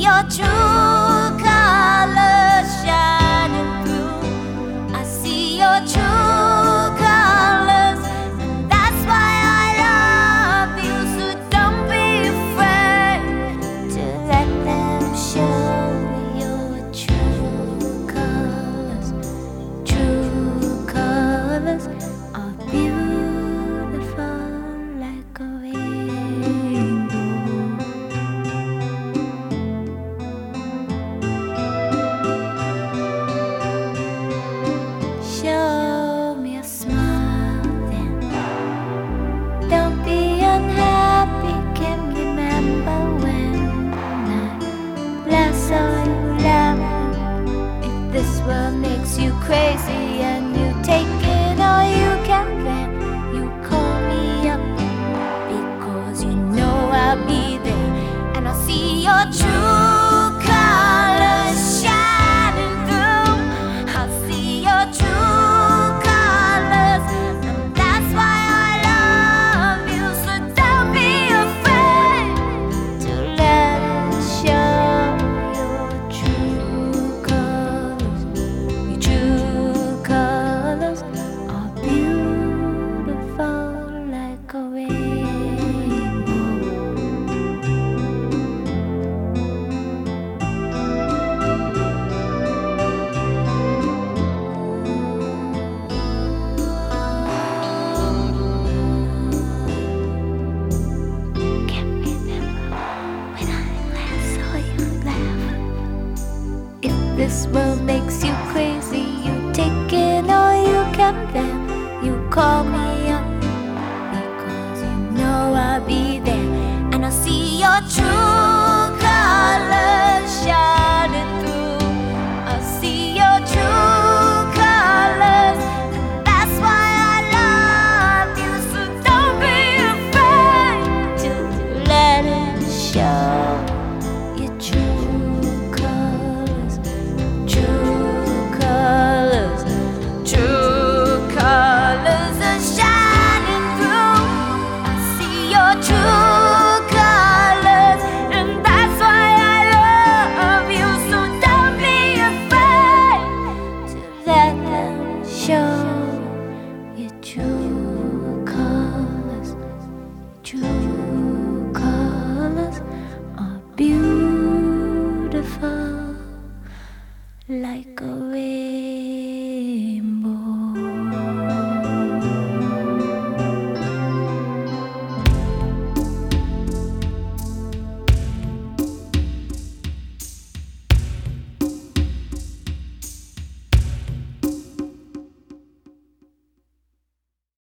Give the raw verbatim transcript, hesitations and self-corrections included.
your true colors shining through. I see your true colors, and that's why I love you. So don't be afraid to let them show your true colors. True colors are beautiful like a rainbow. Show me a smile then. Don't be unhappy. Can remember when I last saw you laughing. If this world makes you crazy and you take it all you can, then you call me up, because you know I'll be there, and I'll see your true colors shining through. I'll see your true colors, and that's why I love you. So don't be afraid to let it show your true colors. Your true colors are beautiful like a rainbow. Can't remember when I last saw you laugh. If this world makes you crazy, you take it all you can, then you call me up, because you know I'll be there, and I'll see your true colors shine.